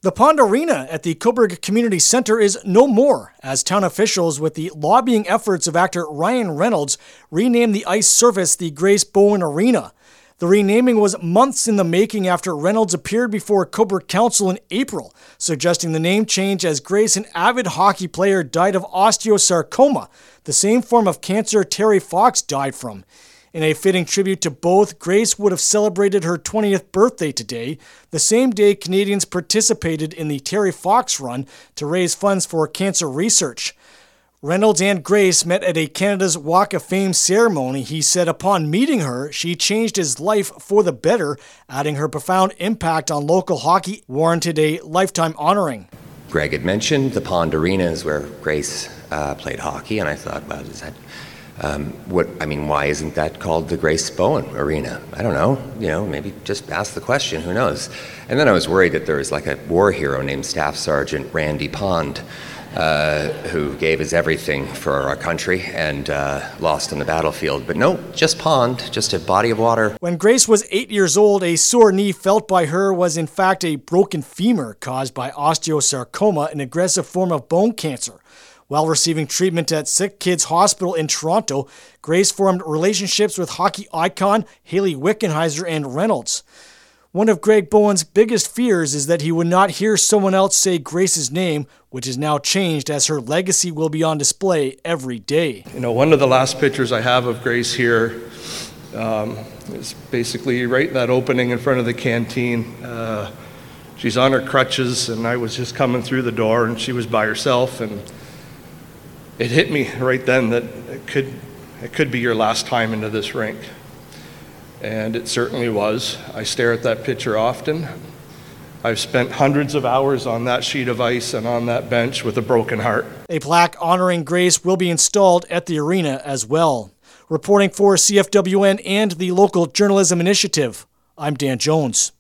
The Pond Arena at the Cobourg Community Centre is no more, as town officials, with the lobbying efforts of actor Ryan Reynolds, renamed the ice surface the Grace Bowen Arena. The renaming was months in the making after Reynolds appeared before Cobourg Council in April, suggesting the name change as Grace, an avid hockey player, died of osteosarcoma, the same form of cancer Terry Fox died from. In a fitting tribute to both, Grace would have celebrated her 20th birthday today, the same day Canadians participated in the Terry Fox Run to raise funds for cancer research. Reynolds and Grace met at a Canada's Walk of Fame ceremony. He said upon meeting her, she changed his life for the better, adding her profound impact on local hockey warranted a lifetime honoring. Greg had mentioned the Pond Arena is where Grace played hockey, and I thought, well, is that why isn't that called the Grace Bowen Arena? I don't know. Maybe just ask the question. Who knows? And then I was worried that there was like a war hero named Staff Sergeant Randy Pond, who gave his everything for our country and lost on the battlefield. But no, just pond, just a body of water. When Grace was 8 years old, a sore knee felt by her was in fact a broken femur caused by osteosarcoma, an aggressive form of bone cancer. While receiving treatment at Sick Kids Hospital in Toronto, Grace formed relationships with hockey icon Hayley Wickenheiser and Reynolds. One of Greg Bowen's biggest fears is that he would not hear someone else say Grace's name, which is now changed as her legacy will be on display every day. One of the last pictures I have of Grace here is basically right in that opening in front of the canteen. She's on her crutches, and I was just coming through the door, and she was by herself, and it hit me right then that it could be your last time into this rink. And it certainly was. I stare at that picture often. I've spent hundreds of hours on that sheet of ice and on that bench with a broken heart. A plaque honoring Grace will be installed at the arena as well. Reporting for CFWN and the Local Journalism Initiative, I'm Dan Jones.